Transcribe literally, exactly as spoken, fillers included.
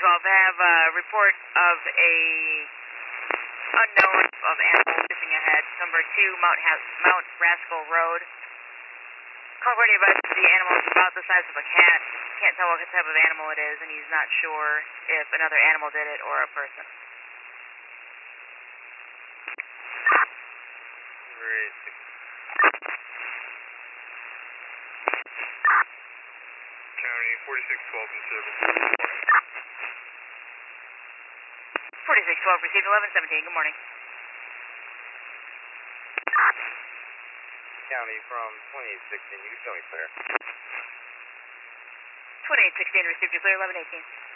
twelve, I have a report of a unknown of animal missing ahead. Number two, Mount, ha- Mount Rascal Road. California advises the animal is about the size of a cat. Can't tell what type of animal it is, and he's not sure if another animal did it or a person. County forty-six twelve in service. forty-six twelve received eleven seventeen. Good morning. County from twenty-eight sixteen, you can show me clear. twenty-eight sixteen received you clear, eleven eighteen.